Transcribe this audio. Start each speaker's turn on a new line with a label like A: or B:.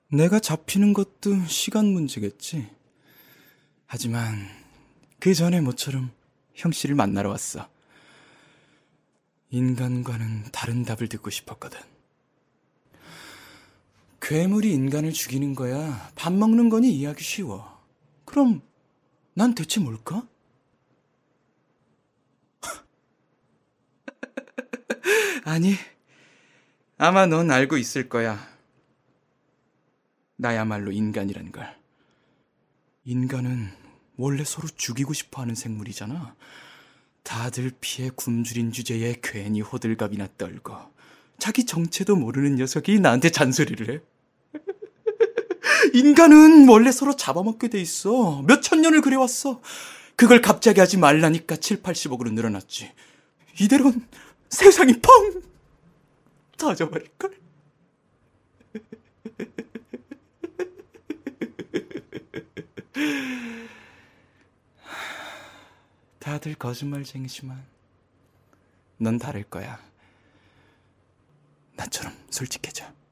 A: 내가 잡히는 것도 시간 문제겠지. 하지만 그 전에 모처럼 형씨를 만나러 왔어. 인간과는 다른 답을 듣고 싶었거든. 괴물이 인간을 죽이는 거야, 밥 먹는 거니 이해하기 쉬워. 그럼 난 대체 뭘까? 아니, 아마 넌 알고 있을 거야. 나야말로 인간이란 걸. 인간은 원래 서로 죽이고 싶어하는 생물이잖아. 다들 피해 굶주린 주제에 괜히 호들갑이나 떨고 자기 정체도 모르는 녀석이 나한테 잔소리를 해. 인간은 원래 서로 잡아먹게 돼 있어. 몇천 년을 그래왔어. 그걸 갑자기 하지 말라니까 7, 80억으로 늘어났지. 이대로는 세상이 펑 터져버릴걸. 다들 거짓말쟁이지만 넌 다를 거야. 나처럼 솔직해져.